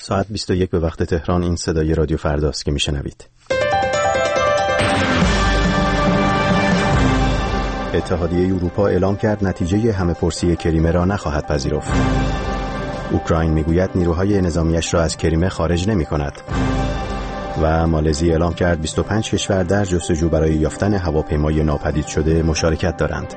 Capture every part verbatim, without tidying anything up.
ساعت بیست و یک به وقت تهران. این صدای رادیو فرداست که میشنوید. اتحادیه اروپا اعلام کرد نتیجه همه‌پرسی کریمه را نخواهد پذیرفت. اوکراین میگوید نیروهای نظامیش را از کریمه خارج نمی‌کند. و مالزی اعلام کرد بیست و پنج کشور در جستجو برای یافتن هواپیمای ناپدید شده مشارکت دارند.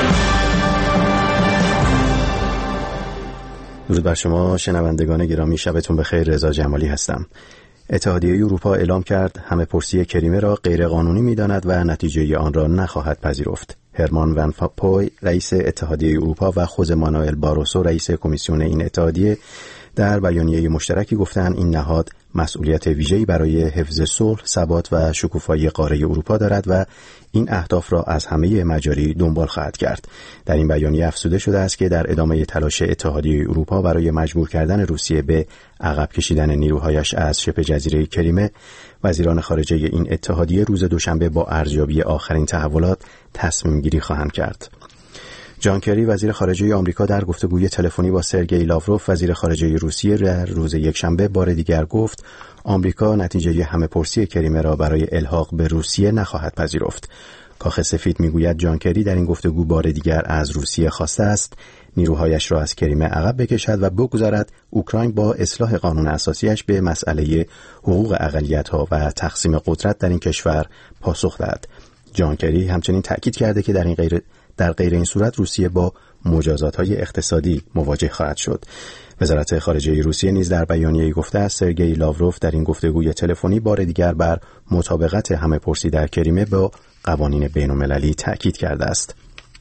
درود بر شما شنوندگان گرامی، شبتون بخیر. رضا جمالی هستم. اتحادیه اروپا اعلام کرد همه‌پرسی کریمه را غیرقانونی می‌داند و نتیجه آن را نخواهد پذیرفت. هرمان ون رومپوی رئیس اتحادیه اروپا و خوزه مانوئل باروسو رئیس کمیسیون این اتحادیه در بیانیه مشترکی گفتند این نهاد مسئولیت ویژه‌ای برای حفظ صلح، ثبات و شکوفایی قاره اروپا دارد و این اهداف را از همه مجاری دنبال خواهد کرد. در این بیانیه افزوده شده است که در ادامه تلاش اتحادیه اروپا برای مجبور کردن روسیه به عقب کشیدن نیروهایش از شبه جزیره کریمه، وزیران خارجه این اتحادیه روز دوشنبه با ارزیابی آخرین تحولات تصمیم گیری خواهند کرد. جان کری وزیر خارجه آمریکا در گفتگوی تلفنی با سرگئی لاوروف وزیر خارجه روسیه در روز یکشنبه بار دیگر گفت آمریکا نتیجه همه‌پرسی کریمه را برای الحاق به روسیه نخواهد پذیرفت. کاخ سفید میگوید جان کری در این گفتگو بار دیگر از روسیه خواسته است نیروهایش را از کریمه عقب بکشد و بگذارد اوکراین با اصلاح قانون اساسیش به مسئله حقوق اقلیت‌ها و تقسیم قدرت در این کشور پاسخ دهد. جان کری همچنین تأکید کرده که در این غیر در غیر این صورت روسیه با مجازات‌های اقتصادی مواجه خواهد شد. وزارت خارجه روسیه نیز در بیانیه‌ای گفته است سرگئی لاوروف در این گفتگوی تلفنی بار دیگر بر مطابقت همه‌پرسی در کریمه با قوانین بین‌المللی تأکید کرده است.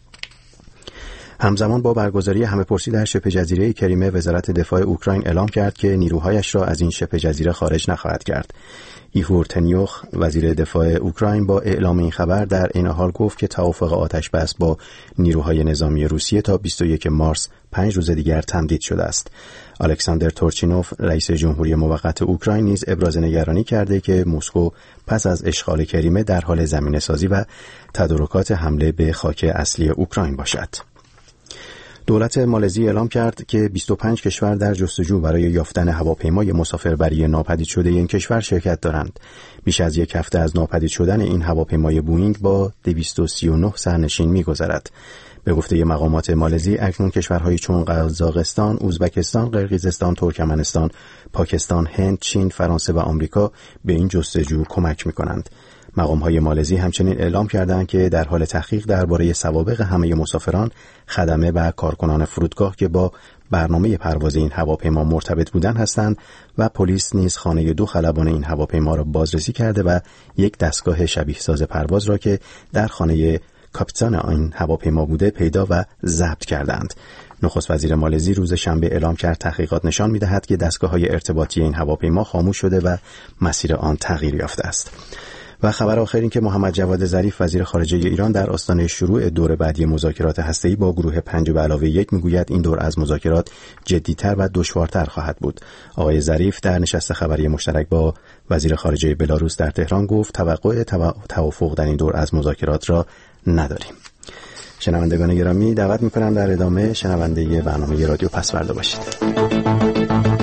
همزمان با برگزاری همه‌پرسی در شبه جزیره کریمه، وزارت دفاع اوکراین اعلام کرد که نیروهایش را از این شبه جزیره خارج نخواهد کرد. ایگور تنیوخ وزیر دفاع اوکراین با اعلام این خبر در این حال گفت که توافق آتش بس با نیروهای نظامی روسیه تا بیست و یکم مارس پنج روز دیگر تمدید شده است. الکساندر تورچینوف رئیس جمهوری موقت اوکراین نیز ابراز نگرانی کرده که مسکو پس از اشغال کریمه در حال زمینه‌سازی و تدارکات حمله به خاک اصلی اوکراین باشد. دولت مالزی اعلام کرد که بیست و پنج کشور در جستجو برای یافتن هواپیمای مسافربری ناپدید شده این کشور شرکت دارند. بیش از یک هفته از ناپدید شدن این هواپیمای بوئینگ با دویست و سی و نه سرنشین می‌گذرد. به گفته مقامات مالزی اکنون کشورهای چون قزاقستان، ازبکستان، قرقیزستان، ترکمنستان، پاکستان، هند، چین، فرانسه و آمریکا به این جستجو کمک می‌کنند. مقام‌های مالزی همچنین اعلام کردند که در حال تحقیق درباره سوابق همه مسافران، خدمه و کارکنان فرودگاه که با برنامه پرواز این هواپیما مرتبط بودند هستند و پلیس نیز خانه دو خلبان این هواپیما را بازرسی کرده و یک دستگاه شبیه ساز پرواز را که در خانه کاپیتان این هواپیما بوده پیدا و ضبط کردند. نخست وزیر مالزی روز شنبه اعلام کرد تحقیقات نشان می‌دهد که دستگاه‌های ارتباطی این هواپیما خاموش شده و مسیر آن تغییر یافته است. و خبر آخر این که محمد جواد ظریف وزیر خارجه ایران در آستانه شروع دور بعدی مذاکرات هسته‌ای با گروه پنج به علاوه یک میگوید این دور از مذاکرات جدی‌تر و دشوارتر خواهد بود. آقای ظریف در نشست خبری مشترک با وزیر خارجه بلاروس در تهران گفت توقع توافق در این دور از مذاکرات را نداریم. شنوندگان گرامی دعوت می‌کنم در ادامه شنونده برنامه رادیو پسوردا باشید.